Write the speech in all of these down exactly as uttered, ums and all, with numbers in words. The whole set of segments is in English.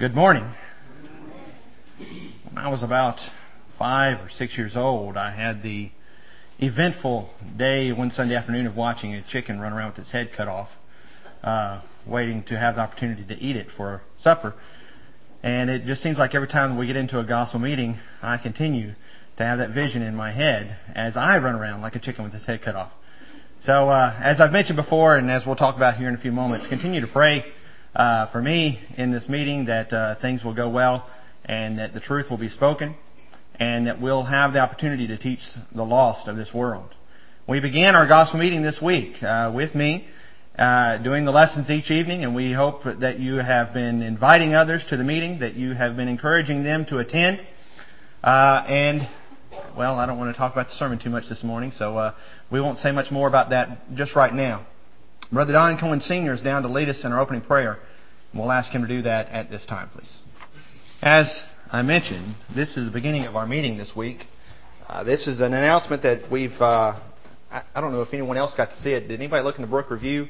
Good morning. When I was about five or six years old, I had the eventful day one Sunday afternoon of watching a chicken run around with its head cut off, uh, waiting to have the opportunity to eat it for supper. And it just seems like every time we get into a gospel meeting, I continue to have that vision in my head as I run around like a chicken with its head cut off. So, uh, as I've mentioned before, and as we'll talk about here in a few moments, continue to pray uh, for me in this meeting that uh, things will go well and that the truth will be spoken and that we'll have the opportunity to teach the lost of this world. We began our gospel meeting this week uh, with me uh, doing the lessons each evening, and we hope that you have been inviting others to the meeting, that you have been encouraging them to attend. Uh, and, well, I don't want to talk about the sermon too much this morning, so uh, we won't say much more about that just right now. Brother Don Cohen Senior is down to lead us in our opening prayer, and we'll ask him to do that at this time, please. As I mentioned, this is the beginning of our meeting this week. Uh, this is an announcement that we've, uh, I, I don't know if anyone else got to see it. Did anybody look in the Brook Review?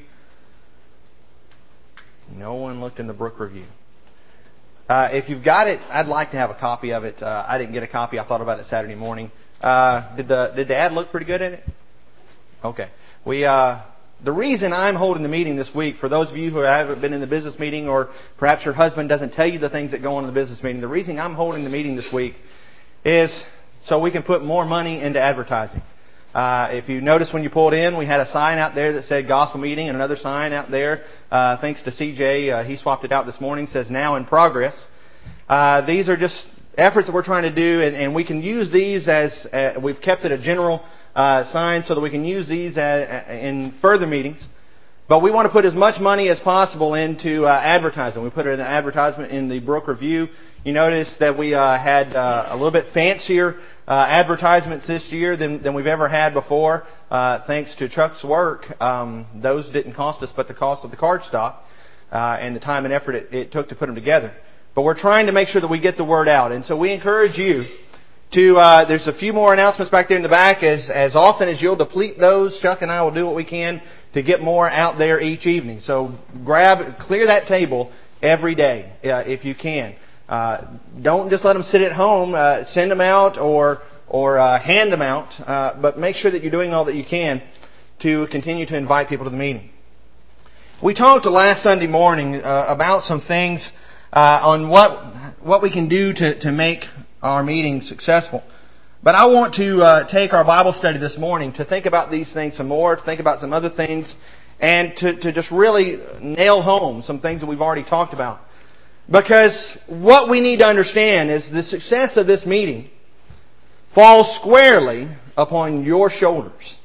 No one looked in the Brook Review. Uh, if you've got it, I'd like to have a copy of it. Uh, I didn't get a copy. I thought about it Saturday morning. Uh, did the did the ad look pretty good in it? Okay. We uh, the reason I'm holding the meeting this week, for those of you who haven't been in the business meeting, or perhaps your husband doesn't tell you the things that go on in the business meeting, the reason I'm holding the meeting this week is so we can put more money into advertising. Uh, if you notice when you pulled in, we had a sign out there that said gospel meeting, and another sign out there, uh, thanks to C J, uh, he swapped it out this morning, says now in progress. Uh, these are just efforts that we're trying to do, and, and we can use these as, uh, we've kept it a general uh, sign so that we can use these as, in further meetings. But we want to put as much money as possible into uh, advertising. We put an advertisement in the Brook Review. You notice that we uh, had uh, a little bit fancier uh, advertisements this year than, than we've ever had before. Uh, thanks to Chuck's work, um, those didn't cost us but the cost of the cardstock uh, and the time and effort it, it took to put them together. But we're trying to make sure that we get the word out. And so we encourage you to, uh, there's a few more announcements back there in the back. As, as often as you'll deplete those, Chuck and I will do what we can to get more out there each evening. So grab, clear that table every day uh, if you can. Uh, don't just let them sit at home. Uh, send them out or or uh, hand them out. Uh, but make sure that you're doing all that you can to continue to invite people to the meeting. We talked last Sunday morning uh, about some things uh, on what what we can do to, to make our meeting successful. But I want to uh, take our Bible study this morning to think about these things some more, to think about some other things, and to, to just really nail home some things that we've already talked about. Because what we need to understand is the success of this meeting falls squarely upon your shoulders.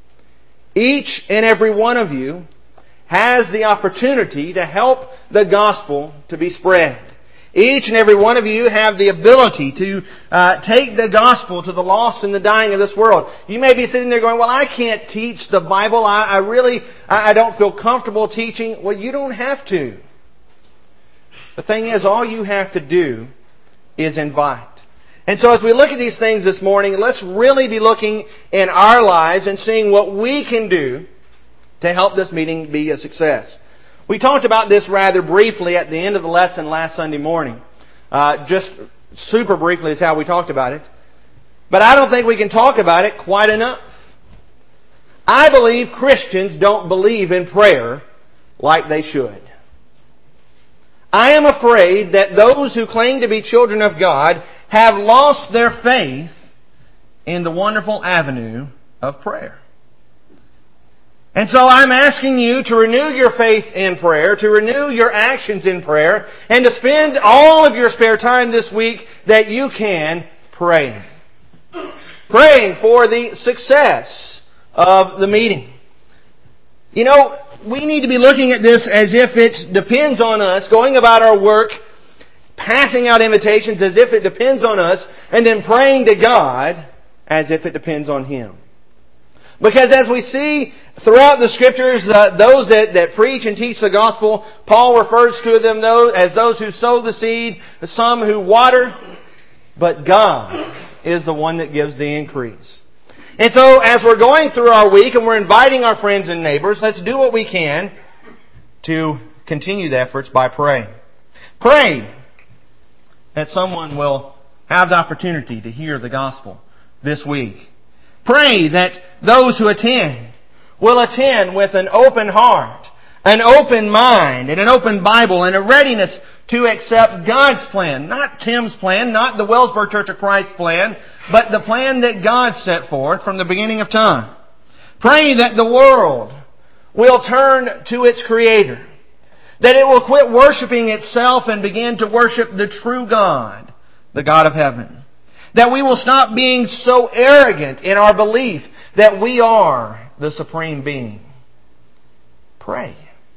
Each and every one of you has the opportunity to help the gospel to be spread. Each and every one of you have the ability to uh, take the gospel to the lost and the dying of this world. You may be sitting there going, well, I can't teach the Bible. I, I really, I, I don't feel comfortable teaching. Well, you don't have to. The thing is, all you have to do is invite. And so as we look at these things this morning, let's really be looking in our lives and seeing what we can do to help this meeting be a success. We talked about this rather briefly at the end of the lesson last Sunday morning. Uh, just super briefly is how we talked about it. But I don't think we can talk about it quite enough. I believe Christians don't believe in prayer like they should. I am afraid that those who claim to be children of God have lost their faith in the wonderful avenue of prayer. And so I'm asking you to renew your faith in prayer, to renew your actions in prayer, and to spend all of your spare time this week that you can praying. Praying for the success of the meeting. You know, we need to be looking at this as if it depends on us, going about our work, passing out invitations as if it depends on us, and then praying to God as if it depends on Him. Because as we see throughout the Scriptures, uh, those that, that preach and teach the gospel, Paul refers to them those, as those who sow the seed, some who water, but God is the one that gives the increase. And so as we're going through our week and we're inviting our friends and neighbors, let's do what we can to continue the efforts by praying. Praying that someone will have the opportunity to hear the gospel this week. Pray that those who attend will attend with an open heart, an open mind, and an open Bible, and a readiness to accept God's plan. Not Tim's plan, not the Wellsburg Church of Christ plan, but the plan that God set forth from the beginning of time. Pray that the world will turn to its Creator, that it will quit worshiping itself and begin to worship the true God, the God of heaven. That we will stop being so arrogant in our belief that we are the supreme being. Pray.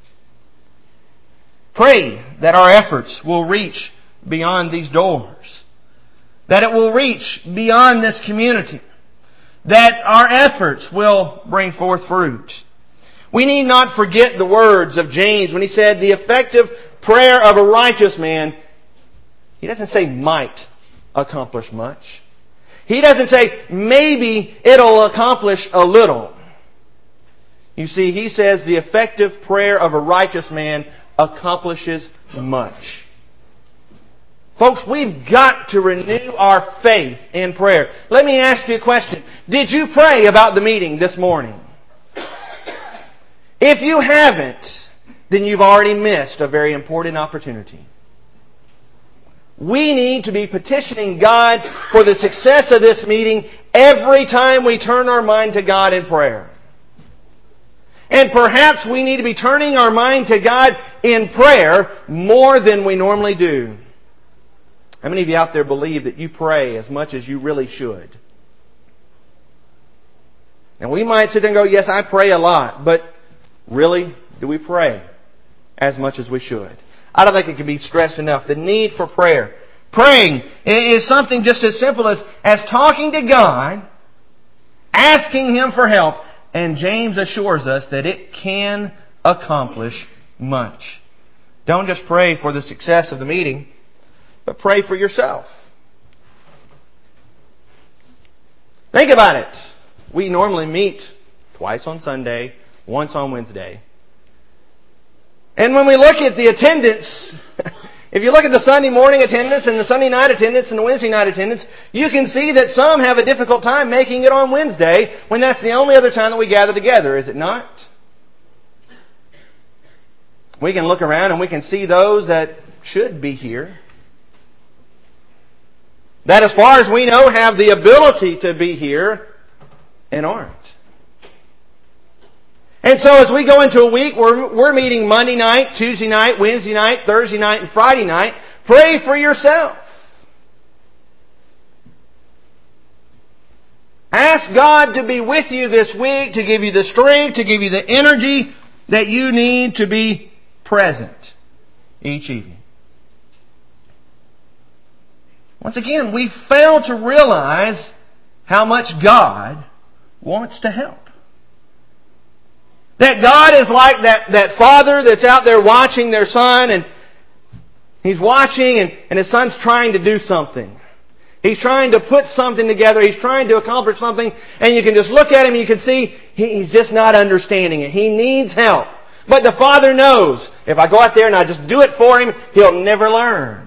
Pray that our efforts will reach beyond these doors. That it will reach beyond this community. That our efforts will bring forth fruit. We need not forget the words of James when he said, the effective prayer of a righteous man, he doesn't say might accomplish much. He doesn't say maybe it'll accomplish a little. You see, he says the effective prayer of a righteous man accomplishes much. Folks, we've got to renew our faith in prayer. Let me ask you a question. Did you pray about the meeting this morning? If you haven't, then you've already missed a very important opportunity. We need to be petitioning God for the success of this meeting every time we turn our mind to God in prayer. And perhaps we need to be turning our mind to God in prayer more than we normally do. How many of you out there believe that you pray as much as you really should? And we might sit there and go, yes, I pray a lot, but really, do we pray as much as we should? I don't think it can be stressed enough. The need for prayer. Praying is something just as simple as, as talking to God, asking Him for help, and James assures us that it can accomplish much. Don't just pray for the success of the meeting, but pray for yourself. Think about it. We normally meet twice on Sunday, once on Wednesday. And when we look at the attendance, if you look at the Sunday morning attendance and the Sunday night attendance and the Wednesday night attendance, you can see that some have a difficult time making it on Wednesday when that's the only other time that we gather together, is it not? We can look around and we can see those that should be here, that as far as we know have the ability to be here and aren't. And so as we go into a week, we're, we're meeting Monday night, Tuesday night, Wednesday night, Thursday night, and Friday night. Pray for yourself. Ask God to be with you this week, to give you the strength, to give you the energy that you need to be present each evening. Once again, we fail to realize how much God wants to help. That God is like that, that father that's out there watching their son, and he's watching and, and his son's trying to do something. He's trying to put something together. He's trying to accomplish something, and you can just look at him and you can see he, he's just not understanding it. He needs help. But the father knows, if I go out there and I just do it for him, he'll never learn.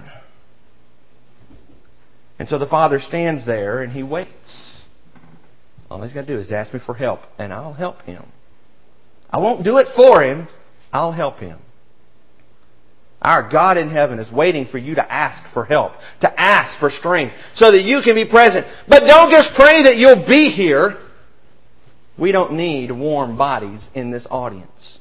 And so the father stands there and he waits. All he's got to do is ask me for help, and I'll help him. I won't do it for him. I'll help him. Our God in heaven is waiting for you to ask for help, to ask for strength, so that you can be present. But don't just pray that you'll be here. We don't need warm bodies in this audience.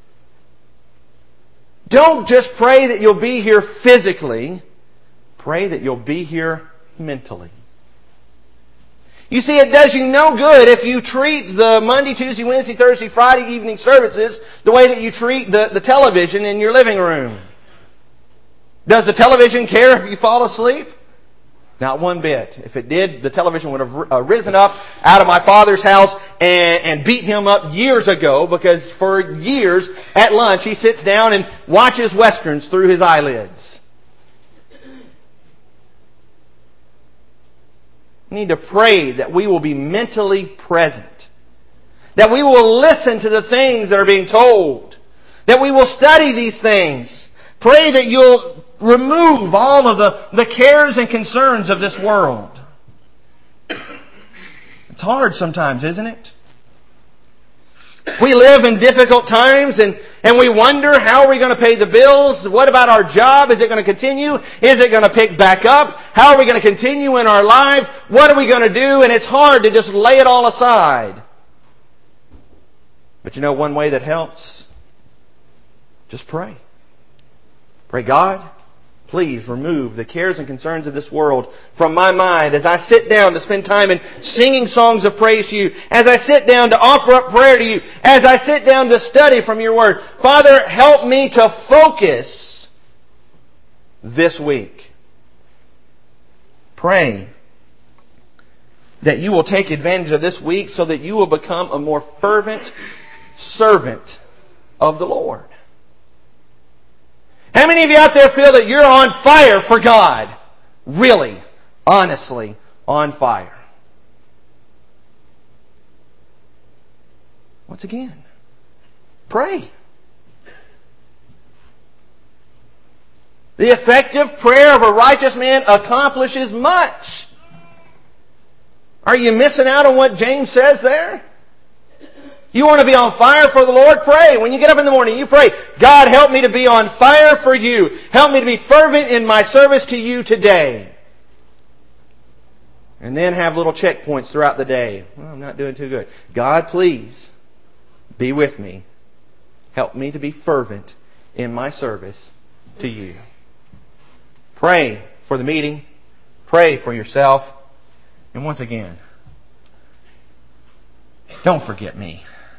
Don't just pray that you'll be here physically. Pray that you'll be here mentally. You see, it does you no good if you treat the Monday, Tuesday, Wednesday, Thursday, Friday evening services the way that you treat the, the television in your living room. Does the television care if you fall asleep? Not one bit. If it did, the television would have risen up out of my father's house and, and beat him up years ago, because for years at lunch he sits down and watches westerns through his eyelids. We need to pray that we will be mentally present. That we will listen to the things that are being told. That we will study these things. Pray that you'll remove all of the, the cares and concerns of this world. It's hard sometimes, isn't it? We live in difficult times and, and we wonder, how are we going to pay the bills? What about our job? Is it going to continue? Is it going to pick back up? How are we going to continue in our life? What are we going to do? And it's hard to just lay it all aside. But you know one way that helps? Just pray. Pray, God, please remove the cares and concerns of this world from my mind as I sit down to spend time in singing songs of praise to you, as I sit down to offer up prayer to you, as I sit down to study from your Word. Father, help me to focus this week. Pray that you will take advantage of this week so that you will become a more fervent servant of the Lord. How many of you out there feel that you're on fire for God? Really, honestly, on fire. Once again, pray. The effective prayer of a righteous man accomplishes much. Are you missing out on what James says there? You want to be on fire for the Lord? Pray. When you get up in the morning, you pray, God, help me to be on fire for you. Help me to be fervent in my service to you today. And then have little checkpoints throughout the day. Well, I'm not doing too good. God, please be with me. Help me to be fervent in my service to you. Pray for the meeting. Pray for yourself. And once again, don't forget me.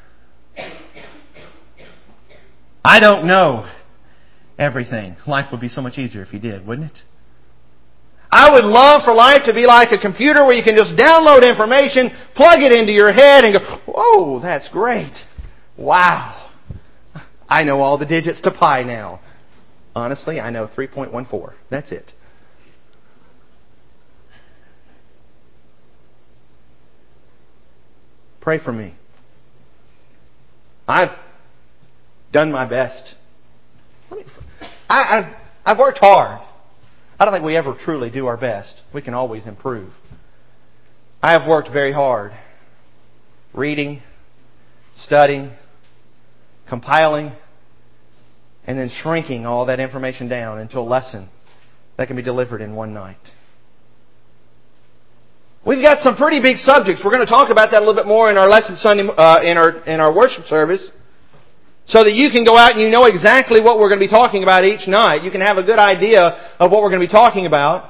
I don't know everything. Life would be so much easier if you did, wouldn't it? I would love for life to be like a computer where you can just download information, plug it into your head and go, whoa, that's great. Wow. I know all the digits to pi now. Honestly, I know three point one four. That's it. Pray for me. I've done my best. I, I've, I've worked hard. I don't think we ever truly do our best. We can always improve. I have worked very hard. Reading, studying, compiling, and then shrinking all that information down into a lesson that can be delivered in one night. We've got some pretty big subjects. We're going to talk about that a little bit more in our lesson Sunday, uh, in our in our worship service, so that you can go out and you know exactly what we're going to be talking about each night. You can have a good idea of what we're going to be talking about.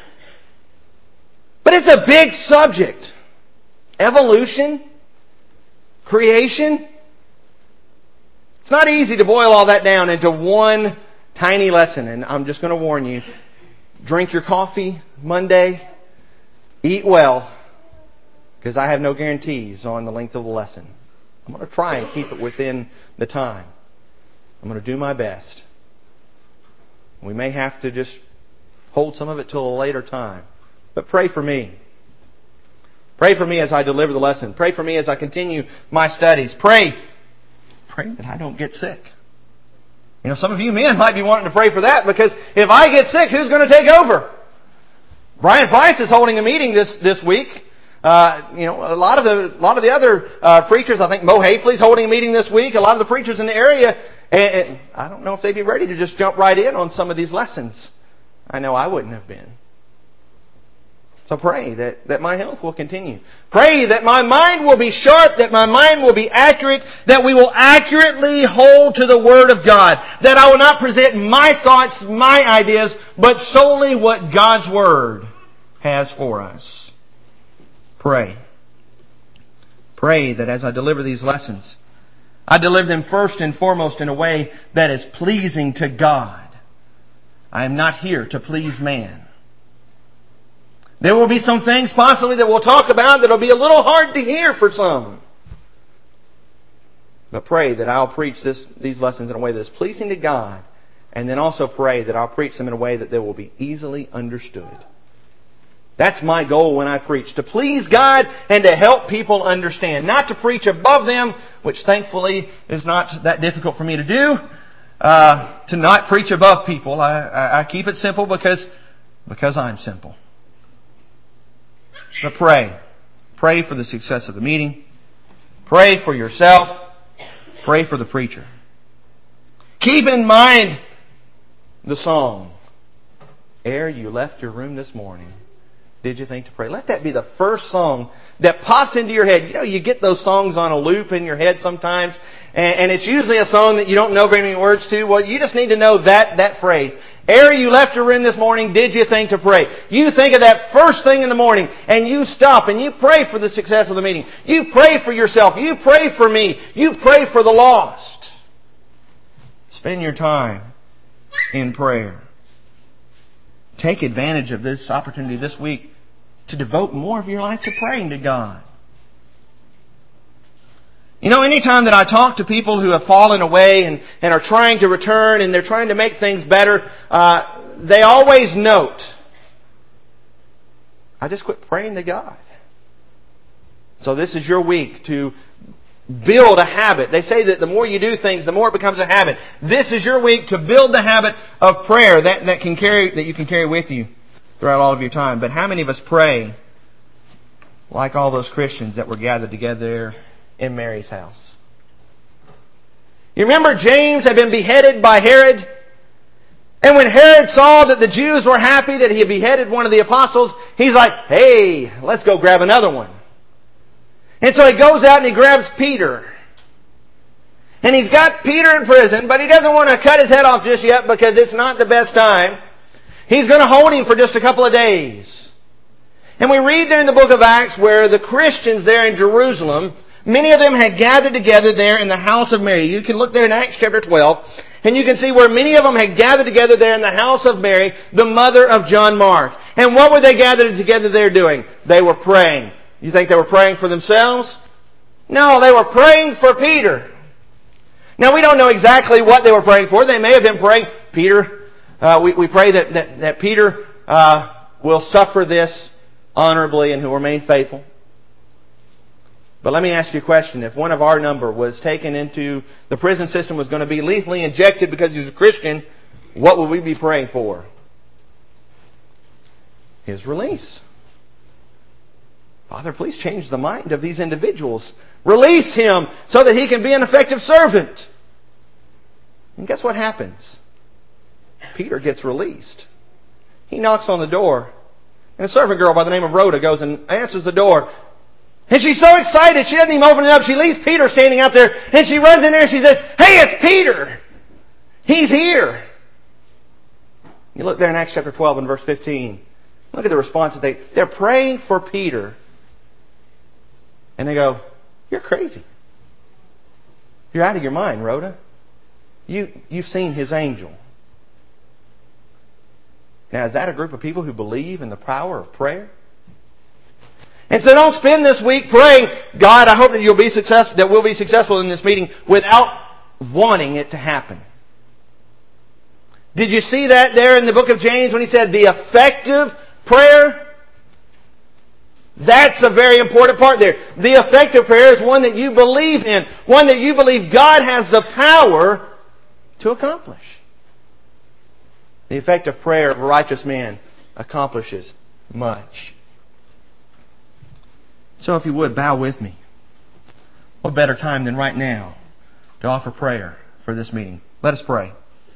But it's a big subject. Evolution, creation. It's not easy to boil all that down into one tiny lesson. And I'm just going to warn you, drink your coffee Monday. Eat well, because I have no guarantees on the length of the lesson. I'm going to try and keep it within the time. I'm going to do my best. We may have to just hold some of it till a later time. But pray for me. Pray for me as I deliver the lesson. Pray for me as I continue my studies. Pray, pray that I don't get sick. You know, some of you men might be wanting to pray for that, because if I get sick, who's going to take over? Brian Price is holding a meeting this, this week. Uh, you know, a lot of the, a lot of the other, uh, preachers, I think Mo Hafley's holding a meeting this week. A lot of the preachers in the area, and, and I don't know if they'd be ready to just jump right in on some of these lessons. I know I wouldn't have been. So pray that, that my health will continue. Pray that my mind will be sharp, that my mind will be accurate, that we will accurately hold to the Word of God. That I will not present my thoughts, my ideas, but solely what God's Word has for us. Pray. Pray that as I deliver these lessons, I deliver them first and foremost in a way that is pleasing to God. I am not here to please man. There will be some things possibly that we'll talk about that will be a little hard to hear for some. But pray that I'll preach this, these lessons in a way that is pleasing to God. And then also pray that I'll preach them in a way that they will be easily understood. That's my goal when I preach. To please God and to help people understand. Not to preach above them, which thankfully is not that difficult for me to do. uh, to not preach above people. I, I, I keep it simple because, because I'm simple. But pray. Pray for the success of the meeting. Pray for yourself. Pray for the preacher. Keep in mind the song, "Ere you left your room this morning, did you think to pray?" Let that be the first song that pops into your head. You know, you get those songs on a loop in your head sometimes, and, and it's usually a song that you don't know very many words to. Well, you just need to know that, that phrase. "Ere you left your room this morning, did you think to pray?" You think of that first thing in the morning, and you stop and you pray for the success of the meeting. You pray for yourself. You pray for me. You pray for the lost. Spend your time in prayer. Take advantage of this opportunity this week to devote more of your life to praying to God. You know, anytime that I talk to people who have fallen away and, and are trying to return and they're trying to make things better, uh, they always note, "I just quit praying to God." So this is your week to build a habit. They say that the more you do things, the more it becomes a habit. This is your week to build the habit of prayer that, that can carry that you can carry with you throughout all of your time. But how many of us pray like all those Christians that were gathered together there in Mary's house? You remember James had been beheaded by Herod? And when Herod saw that the Jews were happy that he had beheaded one of the apostles, he's like, "Hey, let's go grab another one." And so he goes out and he grabs Peter. And he's got Peter in prison, but he doesn't want to cut his head off just yet because it's not the best time. He's going to hold him for just a couple of days. And we read there in the book of Acts where the Christians there in Jerusalem, many of them had gathered together there in the house of Mary. You can look there in Acts chapter twelve, and you can see where many of them had gathered together there in the house of Mary, the mother of John Mark. And what were they gathered together there doing? They were praying. You think they were praying for themselves? No, they were praying for Peter. Now, we don't know exactly what they were praying for. They may have been praying, Peter, uh, we, we pray that, that, that Peter uh, will suffer this honorably and who remain faithful. But let me ask you a question. If one of our number was taken into the prison system, was going to be lethally injected because he was a Christian, what would we be praying for? His release. Father, please change the mind of these individuals. Release him so that he can be an effective servant. And guess what happens? Peter gets released. He knocks on the door. And a servant girl by the name of Rhoda goes and answers the door. And she's so excited, she doesn't even open it up. She leaves Peter standing out there. And she runs in there and she says, "Hey, it's Peter! He's here!" You look there in Acts chapter twelve and verse fifteen. Look at the response that they... They're praying for Peter. And they go, "You're crazy. You're out of your mind, Rhoda. You, you've seen his angel." Now, is that a group of people who believe in the power of prayer? And so don't spend this week praying, "God, I hope that you'll be successful, that we'll be successful in this meeting," without wanting it to happen. Did you see that there in the book of James when he said the effective prayer? That's a very important part there. The effective prayer is one that you believe in. One that you believe God has the power to accomplish. The effective prayer of a righteous man accomplishes much. So if you would, bow with me. What better time than right now to offer prayer for this meeting? Let us pray.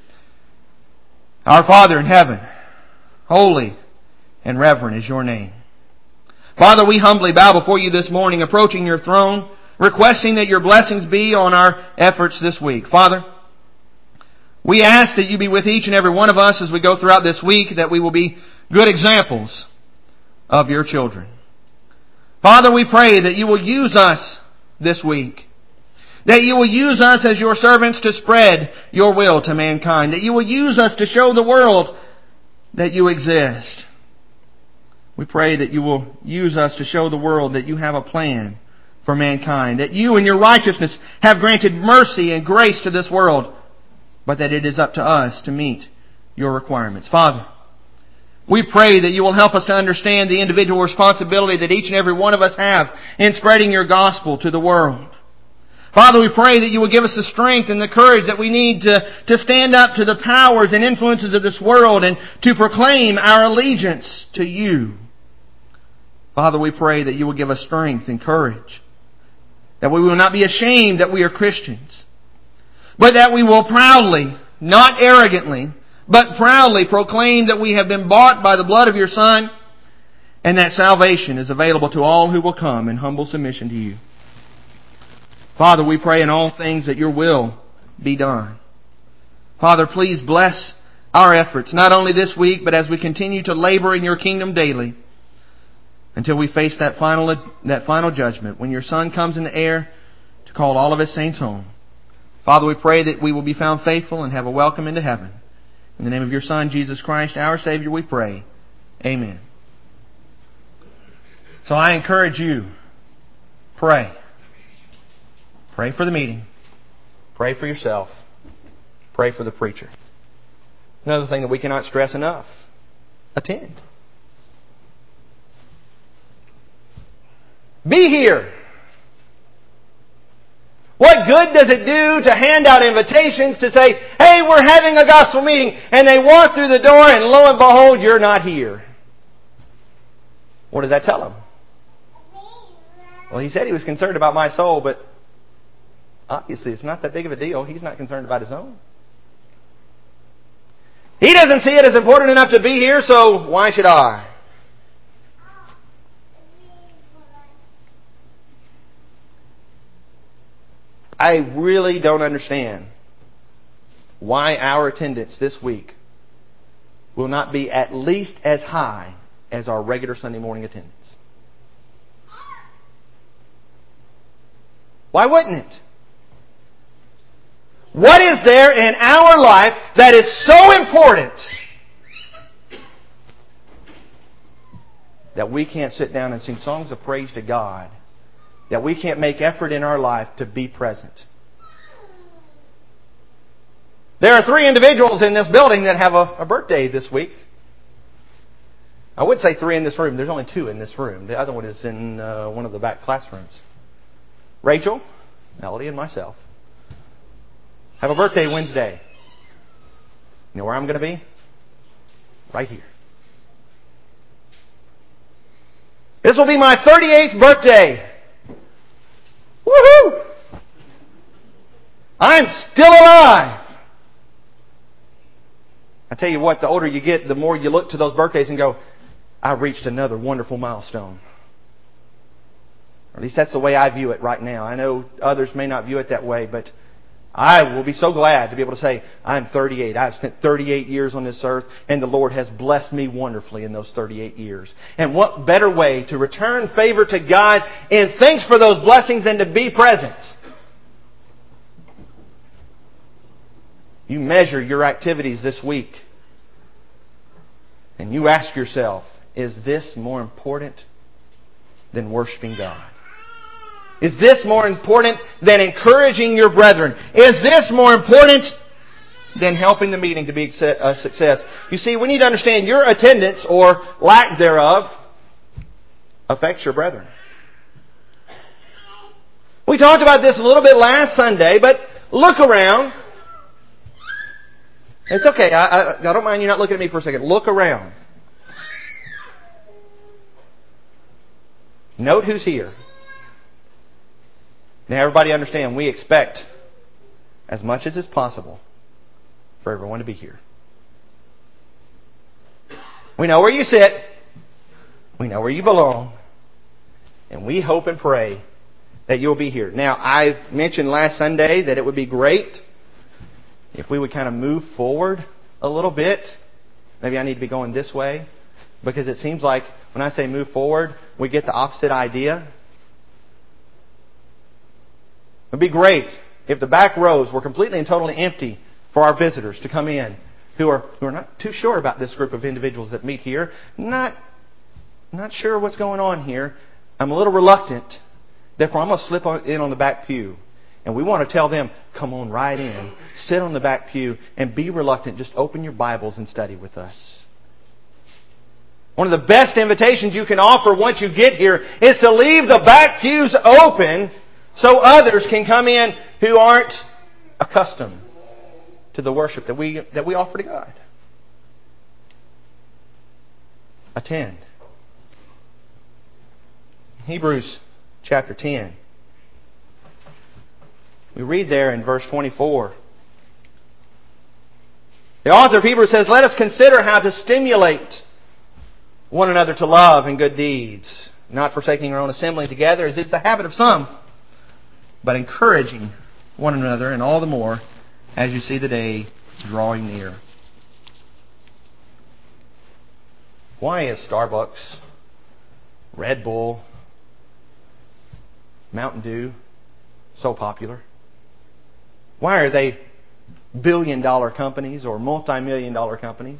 Our Father in heaven, holy and reverent is your name. Father, we humbly bow before you this morning, approaching your throne, requesting that your blessings be on our efforts this week. Father, we ask that you be with each and every one of us as we go throughout this week, that we will be good examples of your children. Father, we pray that you will use us this week, that you will use us as your servants to spread your will to mankind, that you will use us to show the world that you exist. We pray that you will use us to show the world that you have a plan for mankind, that you in your righteousness have granted mercy and grace to this world, but that it is up to us to meet your requirements. Father, we pray that you will help us to understand the individual responsibility that each and every one of us have in spreading your gospel to the world. Father, we pray that you will give us the strength and the courage that we need to, to stand up to the powers and influences of this world and to proclaim our allegiance to you. Father, we pray that you will give us strength and courage, that we will not be ashamed that we are Christians, but that we will proudly, not arrogantly, but proudly proclaim that we have been bought by the blood of your Son, and that salvation is available to all who will come in humble submission to you. Father, we pray in all things that your will be done. Father, please bless our efforts, not only this week, but as we continue to labor in your kingdom daily, until we face that final, that final judgment, when your Son comes in the air to call all of his saints home. Father, we pray that we will be found faithful and have a welcome into heaven. In the name of your Son, Jesus Christ, our Savior, we pray. Amen. So I encourage you, pray. Pray for the meeting. Pray for yourself. Pray for the preacher. Another thing that we cannot stress enough, attend. Be here. What good does it do to hand out invitations to say, hey, we're having a gospel meeting, and they walk through the door and lo and behold, you're not here? What does that tell them? Well, he said he was concerned about my soul, but obviously it's not that big of a deal. He's not concerned about his own. He doesn't see it as important enough to be here, so why should I? I really don't understand why our attendance this week will not be at least as high as our regular Sunday morning attendance. Why wouldn't it? What is there in our life that is so important that we can't sit down and sing songs of praise to God, that we can't make effort in our life to be present? There are three individuals in this building that have a, a birthday this week. I would say three in this room. There's only two in this room. The other one is in uh, one of the back classrooms. Rachel, Melody, and myself have a birthday Wednesday. You know where I'm going to be? Right here. This will be my thirty-eighth birthday. Woohoo! I'm still alive. I tell you what, the older you get, the more you look to those birthdays and go, I've reached another wonderful milestone. Or at least that's the way I view it right now. I know others may not view it that way, but I will be so glad to be able to say, I'm thirty-eight. I've spent thirty-eight years on this earth, and the Lord has blessed me wonderfully in those thirty-eight years. And what better way to return favor to God and thanks for those blessings than to be present? You measure your activities this week, and you ask yourself, is this more important than worshiping God? Is this more important than encouraging your brethren? Is this more important than helping the meeting to be a success? You see, we need to understand your attendance or lack thereof affects your brethren. We talked about this a little bit last Sunday, but look around. It's okay. I, I, I don't mind you not looking at me for a second. Look around. Note who's here. Now everybody understand, we expect as much as is possible for everyone to be here. We know where you sit. We know where you belong. And we hope and pray that you'll be here. Now, I mentioned last Sunday that it would be great if we would kind of move forward a little bit. Maybe I need to be going this way. Because it seems like when I say move forward, we get the opposite idea. It would be great if the back rows were completely and totally empty for our visitors to come in who are who are not too sure about this group of individuals that meet here. Not, not sure what's going on here. I'm a little reluctant. Therefore, I'm going to slip in on the back pew. And we want to tell them, come on right in, sit on the back pew, and be reluctant. Just open your Bibles and study with us. One of the best invitations you can offer once you get here is to leave the back pews open So others can come in who aren't accustomed to the worship that we that we offer to God. Attend. Hebrews chapter ten. We read there in verse twenty-four. The author of Hebrews says, "Let us consider how to stimulate one another to love and good deeds, not forsaking our own assembling together, as is the habit of some, but encouraging one another, and all the more as you see the day drawing near." Why is Starbucks, Red Bull, Mountain Dew so popular? Why are they billion dollar companies or multi-million dollar companies?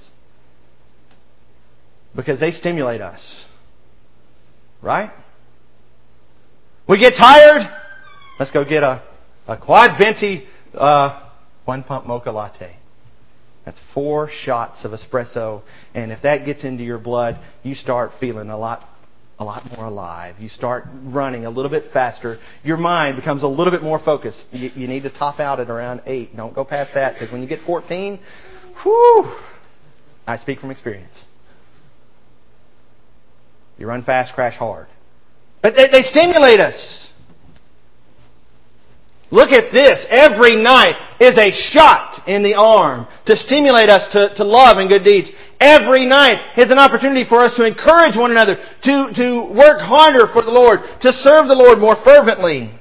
Because they stimulate us. Right? We get tired? Let's go get a, a quad venti uh, one pump mocha latte. That's four shots of espresso, and if that gets into your blood, you start feeling a lot a lot more alive. You start running a little bit faster. Your mind becomes a little bit more focused. You, you need to top out at around eight. Don't go past that, because when you get fourteen, whew, I speak from experience. You run fast, crash hard. But they, they stimulate us. Look at this. Every night is a shot in the arm to stimulate us to, to love and good deeds. Every night is an opportunity for us to encourage one another, to, to work harder for the Lord, to serve the Lord more fervently.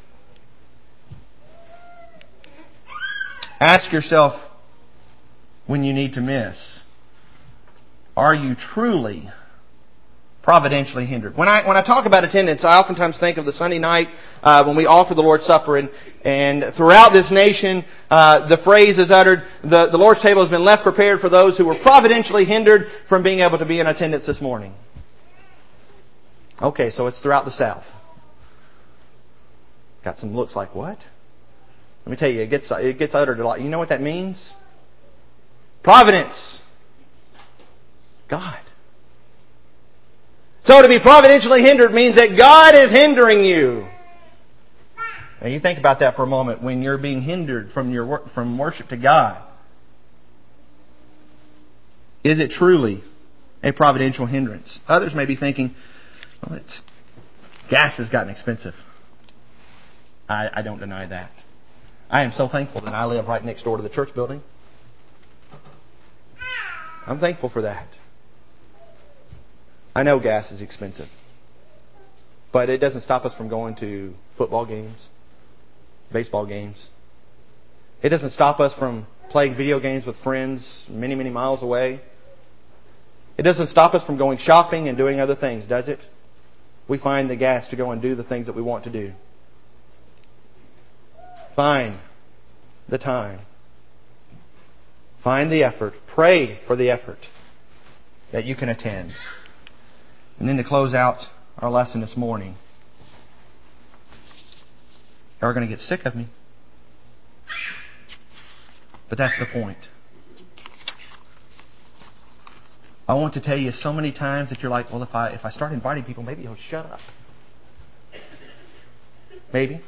Ask yourself when you need to miss, are you truly providentially hindered? When I when I talk about attendance, I oftentimes think of the Sunday night uh, when we offer the Lord's Supper, and and throughout this nation, uh, the phrase is uttered: the the Lord's table has been left prepared for those who were providentially hindered from being able to be in attendance this morning. Okay, so it's throughout the South. Got some looks like what? Let me tell you, it gets it gets uttered a lot. You know what that means? Providence, God. So to be providentially hindered means that God is hindering you. Now you think about that for a moment. When you're being hindered from your work, from worship to God, is it truly a providential hindrance? Others may be thinking, well, it's, gas has gotten expensive. I, I don't deny that. I am so thankful that I live right next door to the church building. I'm thankful for that. I know gas is expensive, but it doesn't stop us from going to football games, baseball games. It doesn't stop us from playing video games with friends many, many miles away. It doesn't stop us from going shopping and doing other things, does it? We find the gas to go and do the things that we want to do. Find the time. Find the effort. Pray for the effort that you can attend. And then to close out our lesson this morning, you're going to get sick of me. But that's the point. I want to tell you so many times that you're like, well, if I if I start inviting people, maybe he'll shut up. Maybe.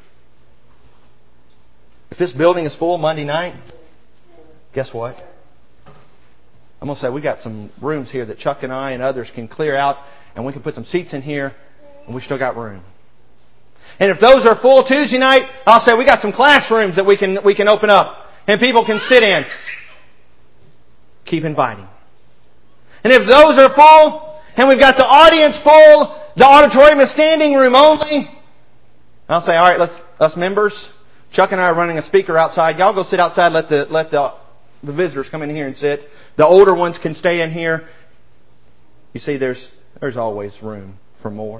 If this building is full Monday night, guess what? I'm going to say we got some rooms here that Chuck and I and others can clear out, and we can put some seats in here, and we still got room. And if those are full Tuesday night, I'll say we got some classrooms that we can we can open up, and people can sit in. Keep inviting. And if those are full, and we've got the audience full, the auditorium is standing room only, I'll say, all right, let's us members, Chuck and I are running a speaker outside. Y'all go sit outside. Let the let the the visitors come in here and sit. The older ones can stay in here. You see, there's there's always room for more.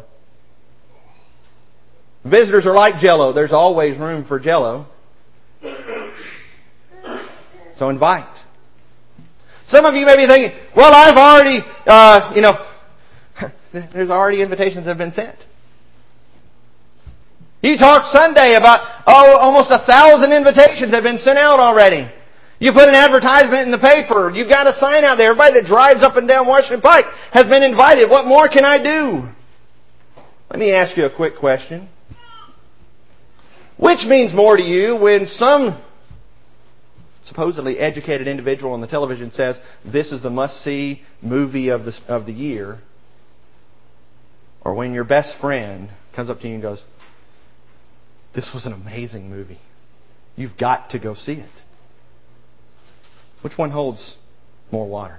Visitors are like Jell-O. There's always room for Jell-O. So invite. Some of you may be thinking, well, I've already, uh, you know, there's already invitations that have been sent. You talked Sunday about, oh, almost a thousand invitations have been sent out already. You put an advertisement in the paper. You've got a sign out there. Everybody that drives up and down Washington Pike has been invited. What more can I do? Let me ask you a quick question. Which means more to you when some supposedly educated individual on the television says, this is the must-see movie of the, of the year, or when your best friend comes up to you and goes, this was an amazing movie. You've got to go see it. Which one holds more water?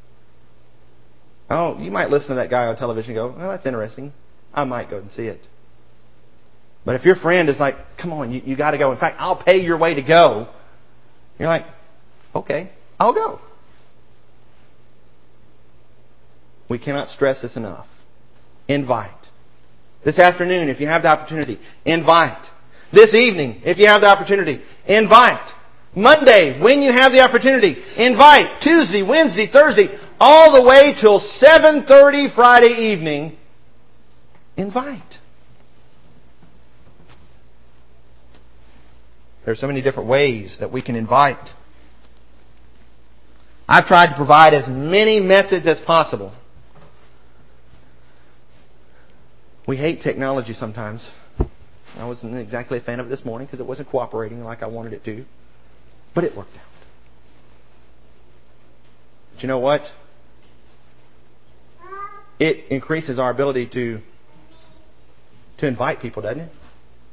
Oh, you might listen to that guy on television and go, well, that's interesting. I might go and see it. But if your friend is like, come on, you, you got to go. In fact, I'll pay your way to go. You're like, okay, I'll go. We cannot stress this enough. Invite. This afternoon, if you have the opportunity, invite. This evening, if you have the opportunity, invite. Monday, when you have the opportunity, invite. Tuesday, Wednesday, Thursday, all the way till seven thirty Friday evening, invite. There are so many different ways that we can invite. I've tried to provide as many methods as possible. We hate technology sometimes. I wasn't exactly a fan of it this morning because it wasn't cooperating like I wanted it to. But it worked out. But you know what? It increases our ability to, to invite people, doesn't it?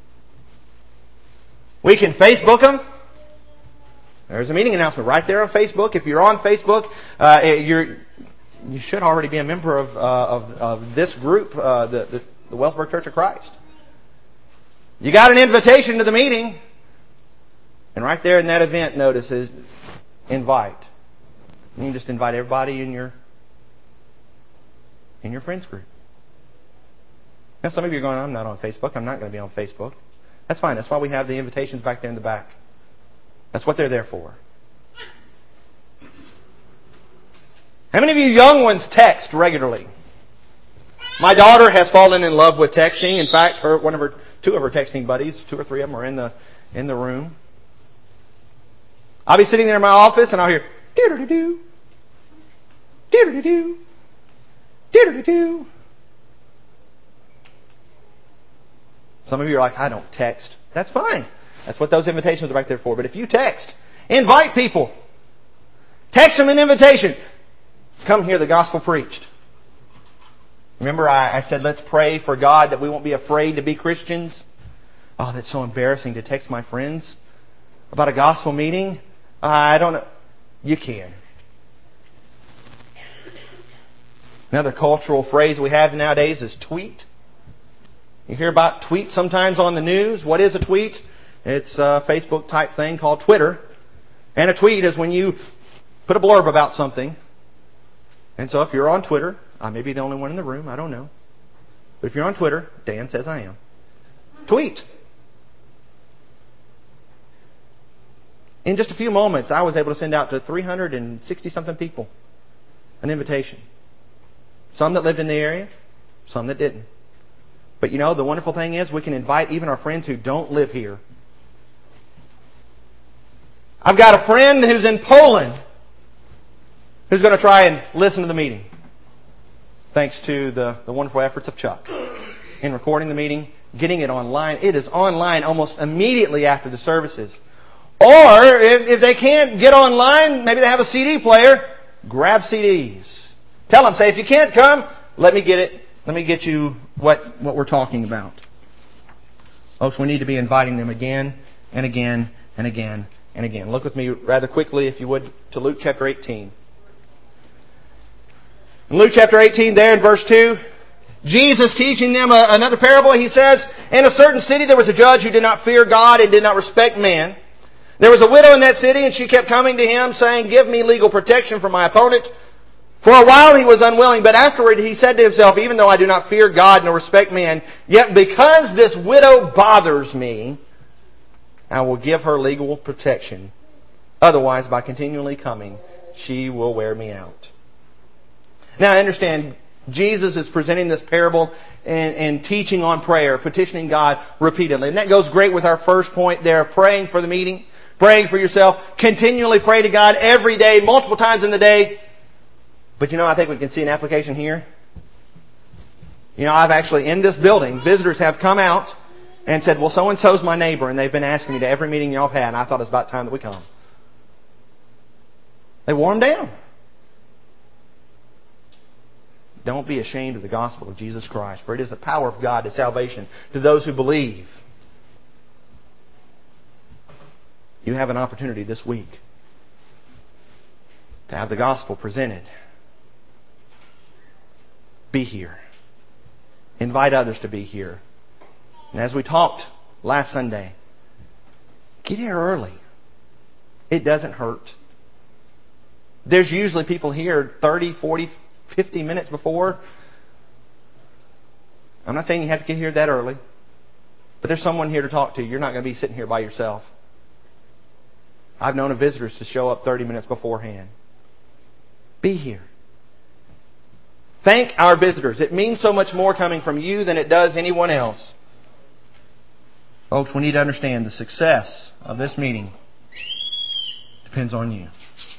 We can Facebook them. There's a meeting announcement right there on Facebook. If you're on Facebook, uh, you're, you should already be a member of, uh, of, of this group, uh, the, the, the Wellsburg Church of Christ. You got an invitation to the meeting. And right there in that event notice is invite. And you just invite everybody in your in your friends group. Now some of you are going, I'm not on Facebook. I'm not going to be on Facebook. That's fine. That's why we have the invitations back there in the back. That's what they're there for. How many of you young ones text regularly? My daughter has fallen in love with texting. In fact, her one of her two of her texting buddies, two or three of them are in the in the room. I'll be sitting there in my office and I'll hear doo-doo-doo-doo, doo-doo-doo-doo, doo-doo-doo-doo. Some of you are like, I don't text. That's fine. That's what those invitations are back there for. But if you text, invite people. Text them an invitation. Come hear the gospel preached. Remember I, I said, let's pray for God that we won't be afraid to be Christians. Oh, that's so embarrassing to text my friends about a gospel meeting. Uh, I don't know. You can. Another cultural phrase we have nowadays is tweet. You hear about tweets sometimes on the news. What is a tweet? It's a Facebook type thing called Twitter. And a tweet is when you put a blurb about something. And so if you're on Twitter, I may be the only one in the room, I don't know. But if you're on Twitter, Dan says I am. Tweet. In just a few moments, I was able to send out to three hundred sixty something people an invitation. Some that lived in the area, some that didn't. But you know, the wonderful thing is we can invite even our friends who don't live here. I've got a friend who's in Poland who's going to try and listen to the meeting. Thanks to the, the wonderful efforts of Chuck in recording the meeting, getting it online. It is online almost immediately after the services. Or if, if they can't get online, maybe they have a C D player, grab C Ds. Tell them, say, if you can't come, let me get it. Let me get you what, what we're talking about. Folks, we need to be inviting them again and again and again and again. Look with me rather quickly, if you would, to Luke chapter eighteen. In Luke chapter eighteen, there in verse two, Jesus teaching them a, another parable. He says, in a certain city there was a judge who did not fear God and did not respect man. There was a widow in that city, and she kept coming to him, saying, give me legal protection from my opponent. For a while he was unwilling, but afterward he said to himself, even though I do not fear God nor respect man, yet because this widow bothers me, I will give her legal protection. Otherwise, by continually coming, she will wear me out. Now, I understand Jesus is presenting this parable and, and teaching on prayer, petitioning God repeatedly. And that goes great with our first point there, praying for the meeting, praying for yourself. Continually pray to God every day, multiple times in the day. But you know, I think we can see an application here. You know, I've actually, in this building, visitors have come out and said, well, so-and-so's my neighbor, and they've been asking me to every meeting y'all have had, and I thought it was about time that we come. They wore them down. Don't be ashamed of the gospel of Jesus Christ, for it is the power of God to salvation to those who believe. You have an opportunity this week to have the gospel presented. Be here. Invite others to be here. And as we talked last Sunday, get here early. It doesn't hurt. There's usually people here thirty, forty, fifty minutes before. I'm not saying you have to get here that early, but there's someone here to talk to. You're not going to be sitting here by yourself. I've known of visitors to show up thirty minutes beforehand. Be here. Thank our visitors. It means so much more coming from you than it does anyone else. Folks, we need to understand the success of this meeting depends on you.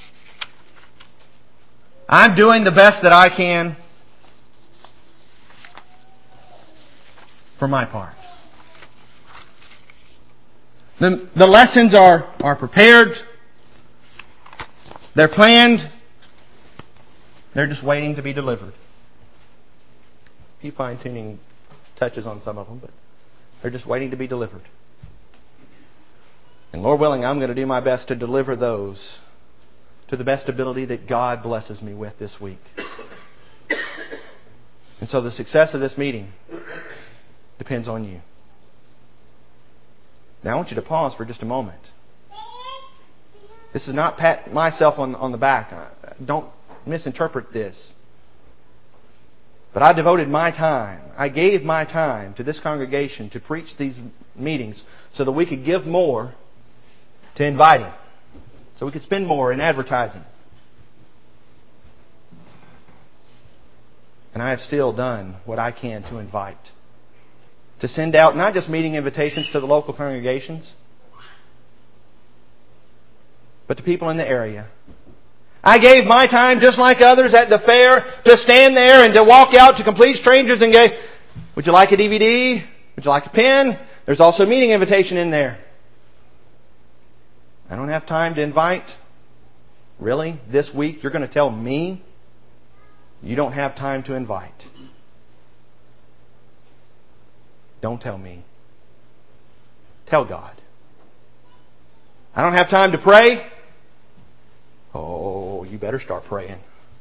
I'm doing the best that I can for my part. The, the lessons are, are prepared. They're planned. They're just waiting to be delivered. A few fine-tuning touches on some of them, but they're just waiting to be delivered. And Lord willing, I'm going to do my best to deliver those to the best ability that God blesses me with this week. And so the success of this meeting depends on you. Now I want you to pause for just a moment. This is not pat myself on, on the back. Don't misinterpret this. But I devoted my time, I gave my time to this congregation to preach these meetings so that we could give more to inviting. So we could spend more in advertising. And I have still done what I can to invite. To send out not just meeting invitations to the local congregations, but to people in the area. I gave my time, just like others at the fair, to stand there and to walk out to complete strangers and go, would you like a D V D? Would you like a pen? There's also a meeting invitation in there. I don't have time to invite. Really? This week you're going to tell me you don't have time to invite? Don't tell me. Tell God. I don't have time to pray. Oh, you better start praying.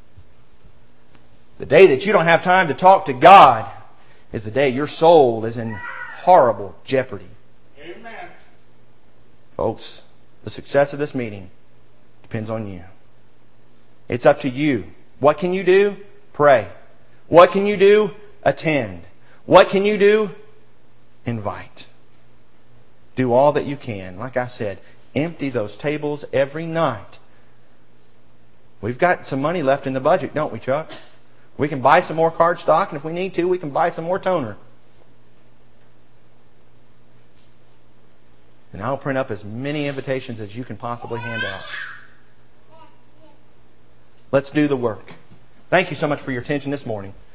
The day that you don't have time to talk to God is the day your soul is in horrible jeopardy. Amen. Folks, the success of this meeting depends on you. It's up to you. What can you do? Pray. What can you do? Attend. What can you do? Invite. Do all that you can. Like I said, empty those tables every night. We've got some money left in the budget, don't we, Chuck? We can buy some more card stock, and if we need to, we can buy some more toner. And I'll print up as many invitations as you can possibly hand out. Let's do the work. Thank you so much for your attention this morning.